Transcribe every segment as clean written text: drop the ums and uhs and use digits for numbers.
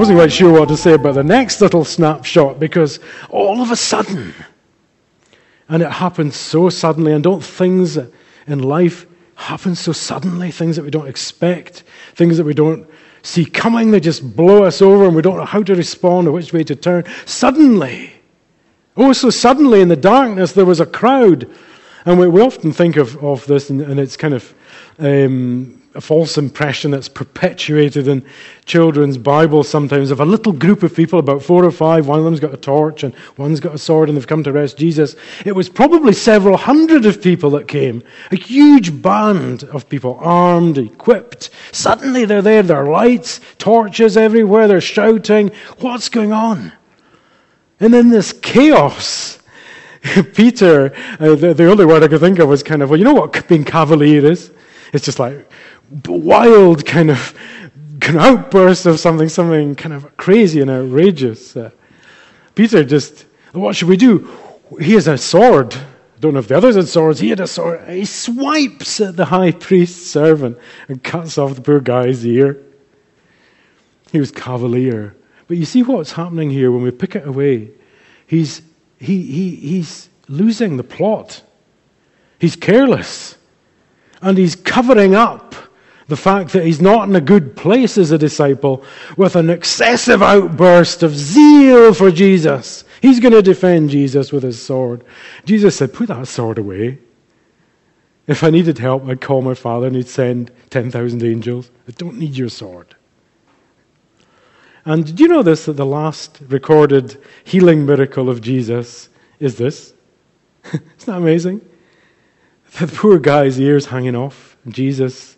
wasn't quite sure what to say about the next little snapshot, because all of a sudden, and it happened so suddenly, and don't things in life happen so suddenly, things that we don't expect, things that we don't see coming, they just blow us over and we don't know how to respond or which way to turn. Suddenly, oh so suddenly in the darkness there was a crowd. And we often think of this, and it's kind of a false impression that's perpetuated in children's Bibles sometimes, of a little group of people, about 4 or 5, one of them's got a torch and one's got a sword and they've come to arrest Jesus. It was probably several hundred of people that came, a huge band of people, armed, equipped. Suddenly they're there are lights, torches everywhere, they're shouting, what's going on? And in this chaos, Peter, the only word I could think of was kind of, well, you know what being cavalier is? It's just like wild kind of outburst of something kind of crazy and outrageous. Peter just, what should we do? He has a sword. I don't know if the others had swords. He had a sword. He swipes at the high priest's servant and cuts off the poor guy's ear. He was cavalier. But you see what's happening here when we pick it away? He's losing the plot. He's careless. And he's covering up the fact that he's not in a good place as a disciple with an excessive outburst of zeal for Jesus. He's going to defend Jesus with his sword. Jesus said, put that sword away. If I needed help, I'd call my Father and he'd send 10,000 angels. I don't need your sword. And did you know this, that the last recorded healing miracle of Jesus is this? Isn't that amazing? The poor guy's ears hanging off, and Jesus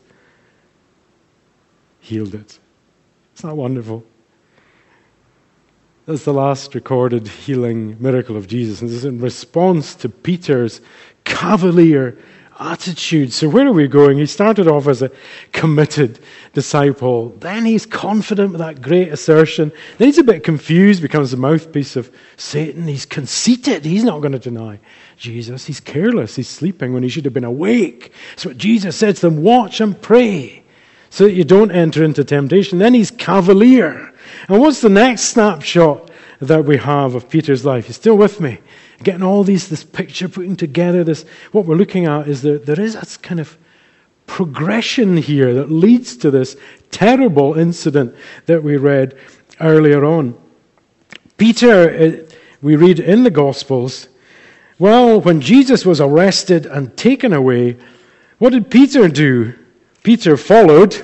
healed it. Isn't that wonderful? That's the last recorded healing miracle of Jesus. And this is in response to Peter's cavalier attitude. So where are we going? He started off as a committed disciple. Then he's confident with that great assertion. Then he's a bit confused, becomes the mouthpiece of Satan. He's conceited. He's not going to deny Jesus. He's careless. He's sleeping when he should have been awake. That's what Jesus said to them, watch and pray so that you don't enter into temptation. Then he's cavalier. And what's the next snapshot that we have of Peter's life? You still with me? Getting all this picture, putting together this, what we're looking at is that there is a kind of progression here that leads to this terrible incident that we read earlier on. Peter, we read in the Gospels, well, when Jesus was arrested and taken away, what did Peter do? Peter followed.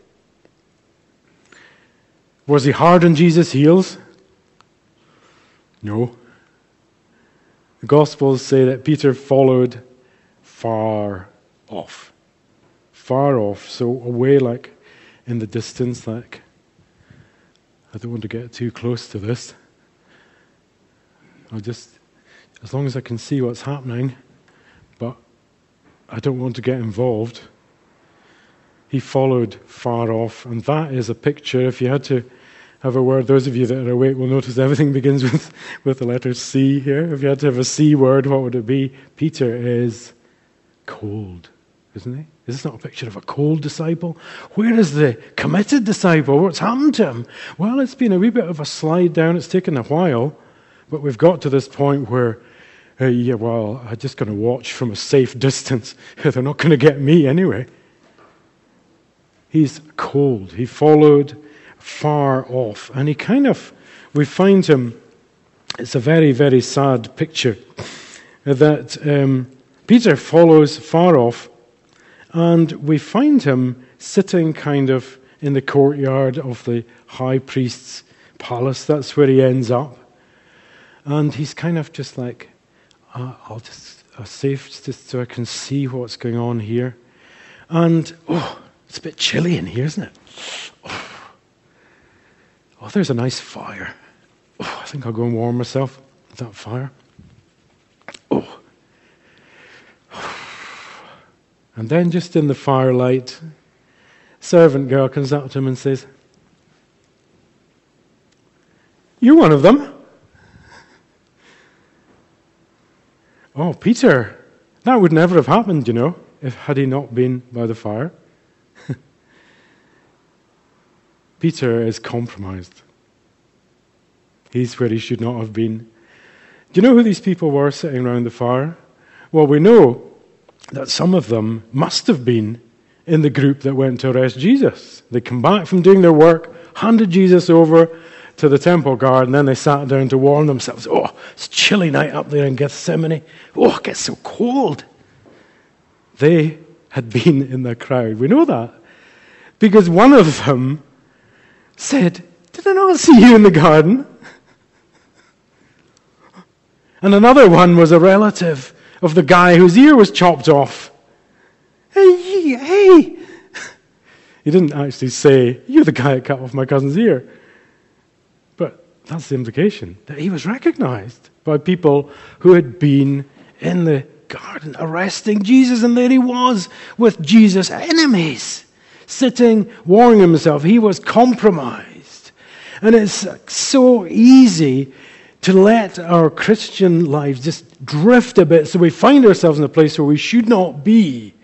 Was he hard on Jesus' heels? No. The Gospels say that Peter followed far off. Far off, so away, like in the distance, like, I don't want to get too close to this. I'll just, as long as I can see what's happening, but I don't want to get involved. He followed far off, and that is a picture, if you had to have a word, those of you that are awake will notice everything begins with the letter C here. If you had to have a C word, what would it be? Peter is cold, isn't he? Is this not a picture of a cold disciple? Where is the committed disciple? What's happened to him? Well, it's been a wee bit of a slide down. It's taken a while, but we've got to this point where, I'm just going to watch from a safe distance. They're not going to get me anyway. He's cold. He followed far off. And we find him, it's a very, very sad picture, that Peter follows far off, and we find him sitting kind of in the courtyard of the high priest's palace. That's where he ends up. And he's kind of just like, I'll just, safe just so I can see what's going on here. And, it's a bit chilly in here, isn't it? Oh, there's a nice fire. Oh, I think I'll go and warm myself with that fire. Oh. And then just in the firelight, servant girl comes up to him and says, "You're one of them." Oh, Peter, that would never have happened, had he not been by the fire. Peter is compromised. He's where he should not have been. Do you know who these people were sitting around the fire? Well, we know that some of them must have been in the group that went to arrest Jesus. They come back from doing their work, handed Jesus over to the temple guard, and then they sat down to warm themselves. Oh, it's a chilly night up there in Gethsemane. Oh, it gets so cold. They had been in the crowd. We know that because one of them said, "Did I not see you in the garden?" And another one was a relative of the guy whose ear was chopped off. Hey. He didn't actually say, "You're the guy that cut off my cousin's ear." But that's the implication, that he was recognized by people who had been in the garden arresting Jesus, and there he was with Jesus' enemies, sitting, warming himself. He was compromised. And it's so easy to let our Christian lives just drift a bit, so we find ourselves in a place where we should not be.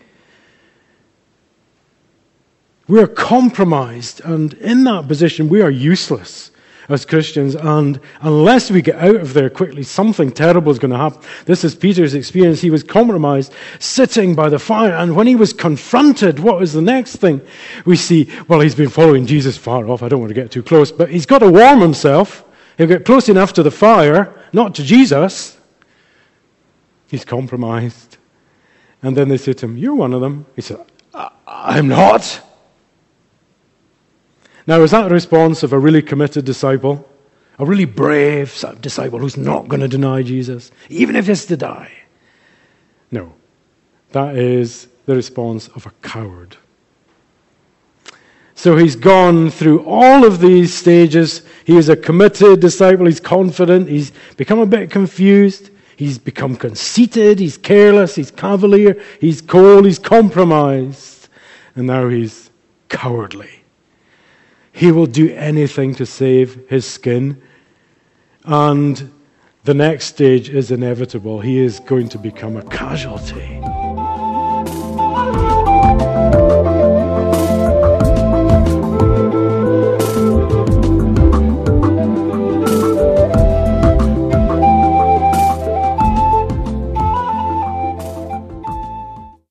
We are compromised, and in that position we are useless as Christians, and unless we get out of there quickly, something terrible is going to happen. This is Peter's experience. He was compromised, sitting by the fire, and when he was confronted, what was the next thing? We see, well, he's been following Jesus far off. I don't want to get too close, but he's got to warm himself. He'll get close enough to the fire, not to Jesus. He's compromised. And then they say to him, "You're one of them." He said, "I'm not." Now, is that a response of a really committed disciple? A really brave disciple who's not going to deny Jesus, even if he has to die? No. That is the response of a coward. So he's gone through all of these stages. He is a committed disciple. He's confident. He's become a bit confused. He's become conceited. He's careless. He's cavalier. He's cold. He's compromised. And now he's cowardly. He will do anything to save his skin. And the next stage is inevitable. He is going to become a casualty.